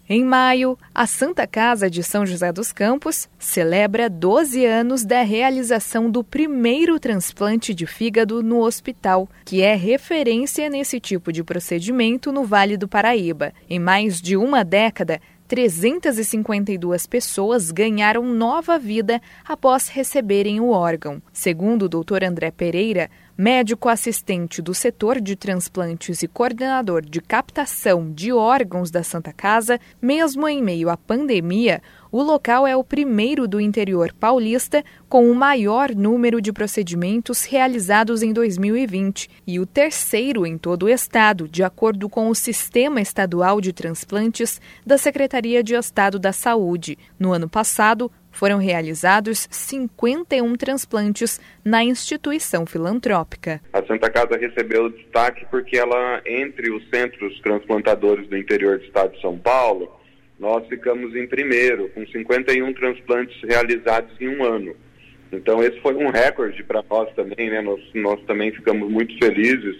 Em maio, a Santa Casa de São José dos Campos celebra 12 anos da realização do primeiro transplante de fígado no hospital, que é referência nesse tipo de procedimento no Vale do Paraíba. Em mais de uma década, 352 pessoas ganharam nova vida após receberem o órgão. Segundo o Dr. André Pereira, médico assistente do setor de transplantes e coordenador de captação de órgãos da Santa Casa, mesmo em meio à pandemia, o local é o primeiro do interior paulista com o maior número de procedimentos realizados em 2020 e o terceiro em todo o estado, de acordo com o Sistema Estadual de Transplantes da Secretaria de Estado da Saúde. No ano passado, foram realizados 51 transplantes na instituição filantrópica. A Santa Casa recebeu destaque porque ela, entre os centros transplantadores do interior do estado de São Paulo, nós ficamos em primeiro, com 51 transplantes realizados em um ano. Então esse foi um recorde para nós também, né? Nós também ficamos muito felizes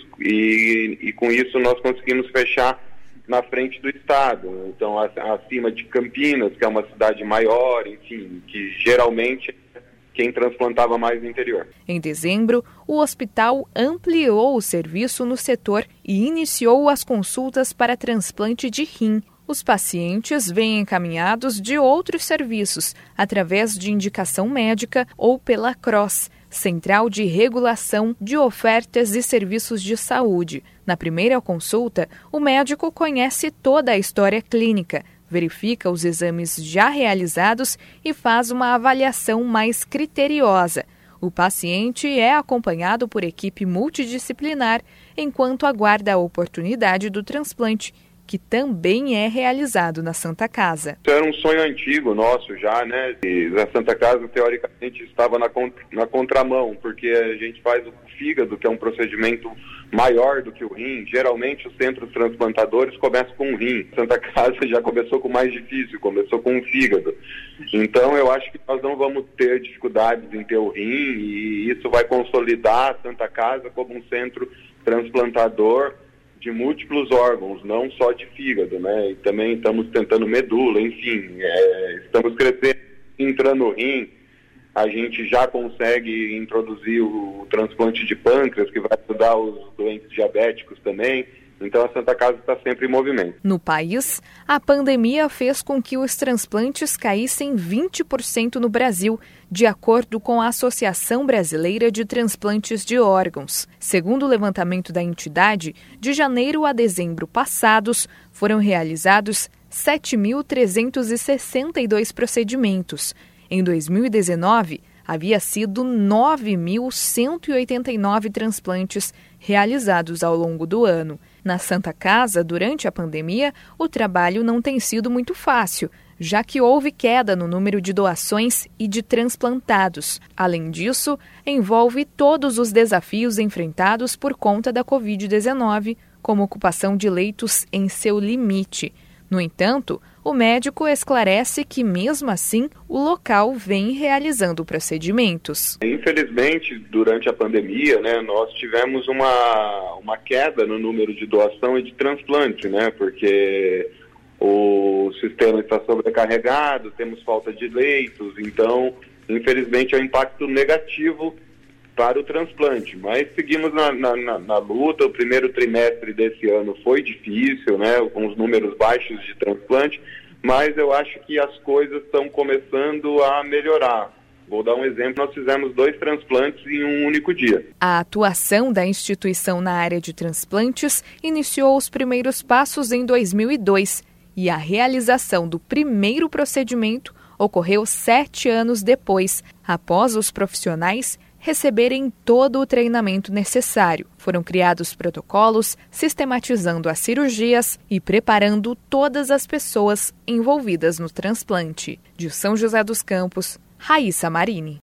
e com isso nós conseguimos fechar na frente do estado, então acima de Campinas, que é uma cidade maior, enfim, que geralmente quem transplantava mais no interior. Em dezembro, o hospital ampliou o serviço no setor e iniciou as consultas para transplante de rim. Os pacientes vêm encaminhados de outros serviços, através de indicação médica ou pela CROSS, Central de Regulação de Ofertas e Serviços de Saúde. Na primeira consulta, o médico conhece toda a história clínica, verifica os exames já realizados e faz uma avaliação mais criteriosa. O paciente é acompanhado por equipe multidisciplinar enquanto aguarda a oportunidade do transplante, que também é realizado na Santa Casa. Isso era um sonho antigo nosso já, né? E a Santa Casa, teoricamente, estava na contramão, porque a gente faz o fígado, que é um procedimento maior do que o rim. Geralmente, os centros transplantadores começam com o rim. A Santa Casa já começou com o mais difícil, começou com o fígado. Então, eu acho que nós não vamos ter dificuldades em ter o rim, e isso vai consolidar a Santa Casa como um centro transplantador de múltiplos órgãos, não só de fígado, né? E também estamos tentando medula, enfim, estamos crescendo, entrando no rim, a gente já consegue introduzir o transplante de pâncreas, que vai ajudar os doentes diabéticos também. Então a Santa Casa está sempre em movimento. No país, a pandemia fez com que os transplantes caíssem 20% no Brasil, de acordo com a Associação Brasileira de Transplantes de Órgãos. Segundo o levantamento da entidade, de janeiro a dezembro passados, foram realizados 7.362 procedimentos. Em 2019, havia sido 9.189 transplantes realizados ao longo do ano. Na Santa Casa, durante a pandemia, o trabalho não tem sido muito fácil, já que houve queda no número de doações e de transplantados. Além disso, envolve todos os desafios enfrentados por conta da Covid-19, como ocupação de leitos em seu limite. No entanto, o médico esclarece que, mesmo assim, o local vem realizando procedimentos. Infelizmente, durante a pandemia, né, nós tivemos uma queda no número de doação e de transplante, né, porque o sistema está sobrecarregado, temos falta de leitos, então, infelizmente, é um impacto negativo para o transplante, mas seguimos na luta. O primeiro trimestre desse ano foi difícil, né, com os números baixos de transplante, mas eu acho que as coisas estão começando a melhorar. Vou dar um exemplo, nós fizemos 2 transplantes em um único dia. A atuação da instituição na área de transplantes iniciou os primeiros passos em 2002 e a realização do primeiro procedimento ocorreu 7 anos depois, após os profissionais receberem todo o treinamento necessário. Foram criados protocolos, sistematizando as cirurgias e preparando todas as pessoas envolvidas no transplante. De São José dos Campos, Raíssa Marini.